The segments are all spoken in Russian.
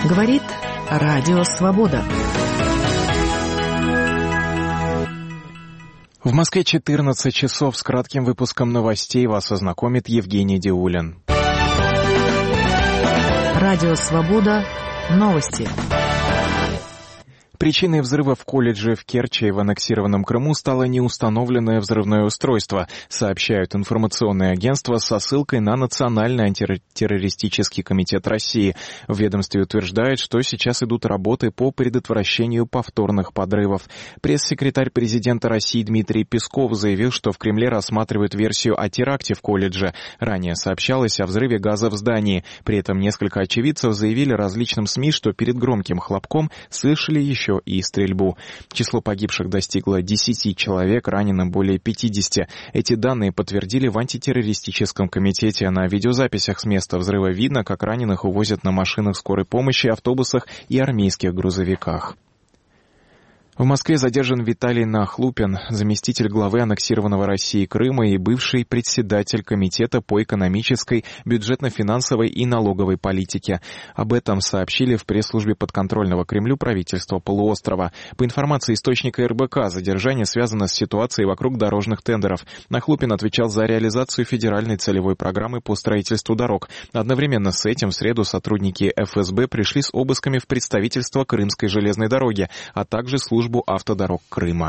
Говорит Радио Свобода. В Москве 14 часов. С кратким выпуском новостей вас ознакомит Евгений Диулин. Радио Свобода. Новости. Причиной взрыва в колледже в Керчи в аннексированном Крыму стало неустановленное взрывное устройство, сообщают информационные агентства со ссылкой на Национальный антитеррористический комитет России. В ведомстве утверждают, что сейчас идут работы по предотвращению повторных подрывов. Пресс-секретарь президента России Дмитрий Песков заявил, что в Кремле рассматривают версию о теракте в колледже. Ранее сообщалось о взрыве газа в здании. При этом несколько очевидцев заявили различным СМИ, что перед громким хлопком слышали еще и стрельбу. Число погибших достигло 10 человек, раненым более 50. Эти данные подтвердили в антитеррористическом комитете. На видеозаписях с места взрыва видно, как раненых увозят на машинах скорой помощи, автобусах и армейских грузовиках. В Москве задержан Виталий Нахлупин, заместитель главы аннексированного Россией Крыма и бывший председатель Комитета по экономической, бюджетно-финансовой и налоговой политике. Об этом сообщили в пресс-службе подконтрольного Кремлю правительства полуострова. По информации источника РБК, задержание связано с ситуацией вокруг дорожных тендеров. Нахлупин отвечал за реализацию федеральной целевой программы по строительству дорог. Одновременно с этим в среду сотрудники ФСБ пришли с обысками в представительство Крымской железной дороги, а также службу автодорог Крыма.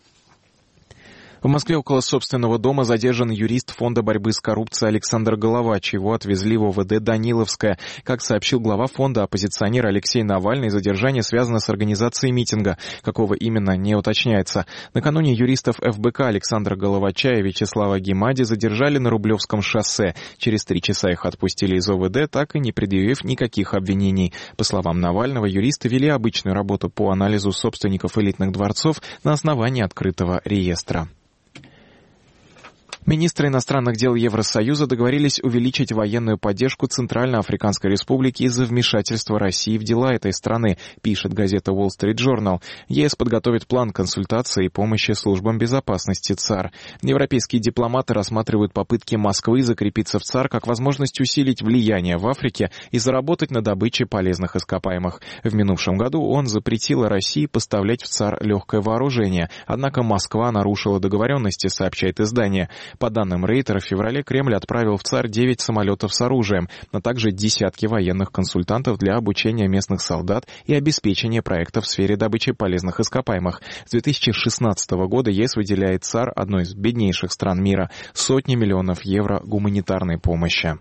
В Москве около собственного дома задержан юрист Фонда борьбы с коррупцией Александр Головач. Его отвезли в ОВД Даниловское. Как сообщил глава фонда, оппозиционер Алексей Навальный, задержание связано с организацией митинга. Какого именно, не уточняется. Накануне юристов ФБК Александра Головача и Вячеслава Гемади задержали на Рублевском шоссе. Через 3 часа их отпустили из ОВД, так и не предъявив никаких обвинений. По словам Навального, юристы вели обычную работу по анализу собственников элитных дворцов на основании открытого реестра. Министры иностранных дел Евросоюза договорились увеличить военную поддержку Центральноафриканской Республики из-за вмешательства России в дела этой страны, пишет газета Wall Street Journal. ЕС подготовит план консультации и помощи службам безопасности ЦАР. Европейские дипломаты рассматривают попытки Москвы закрепиться в ЦАР как возможность усилить влияние в Африке и заработать на добыче полезных ископаемых. В минувшем году ООН запретила России поставлять в ЦАР легкое вооружение, однако Москва нарушила договоренности, сообщает издание. По данным Рейтера, в феврале Кремль отправил в ЦАР 9 самолетов с оружием, а также десятки военных консультантов для обучения местных солдат и обеспечения проектов в сфере добычи полезных ископаемых. С 2016 года ЕС выделяет ЦАР, одной из беднейших стран мира, сотни миллионов евро гуманитарной помощи.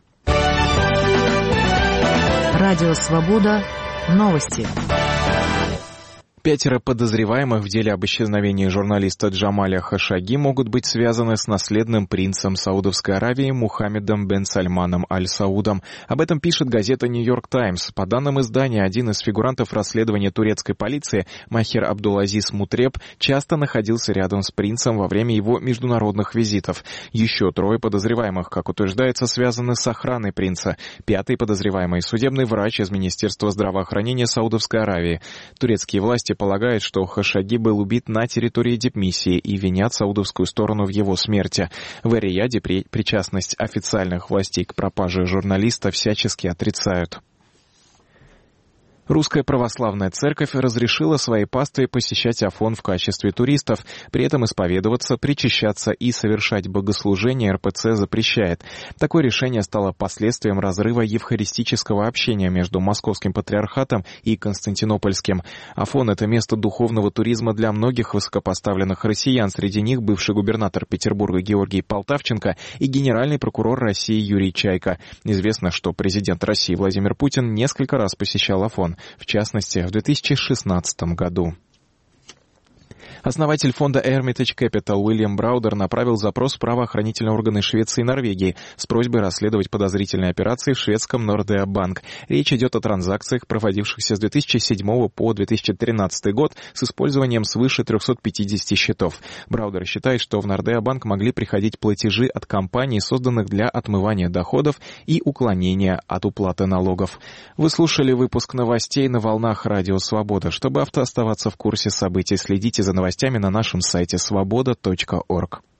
Радио Свобода. Новости. 5 подозреваемых в деле об исчезновении журналиста Джамаля Хашагги могут быть связаны с наследным принцем Саудовской Аравии Мухаммедом бен Сальманом Аль-Саудом. Об этом пишет газета «Нью-Йорк Таймс». По данным издания, один из фигурантов расследования турецкой полиции, Махер Абдулазиз Мутреб, часто находился рядом с принцем во время его международных визитов. Еще 3 подозреваемых, как утверждается, связаны с охраной принца. 5 подозреваемый — судебный врач из Министерства здравоохранения Саудовской Аравии. Турецкие власти полагают, что Хашагги был убит на территории дипмиссии и винят саудовскую сторону в его смерти. В Эр-Рияде причастность официальных властей к пропаже журналиста всячески отрицают. Русская православная церковь разрешила своей пастве посещать Афон в качестве туристов, при этом исповедоваться, причащаться и совершать богослужения РПЦ запрещает. Такое решение стало последствием разрыва евхаристического общения между Московским патриархатом и Константинопольским. Афон — это место духовного туризма для многих высокопоставленных россиян, среди них бывший губернатор Петербурга Георгий Полтавченко и генеральный прокурор России Юрий Чайка. Известно, что президент России Владимир Путин несколько раз посещал Афон, в частности, в 2016 году. Основатель фонда Hermitage Capital Уильям Браудер направил запрос в правоохранительные органы Швеции и Норвегии с просьбой расследовать подозрительные операции в шведском Nordea Bank. Речь идет о транзакциях, проводившихся с 2007 по 2013 год с использованием свыше 350 счетов. Браудер считает, что в Nordea Bank могли приходить платежи от компаний, созданных для отмывания доходов и уклонения от уплаты налогов. Вы слушали выпуск новостей на волнах Радио Свобода. Чтобы оставаться в курсе событий, следите за новостями на нашем сайте svoboda.org.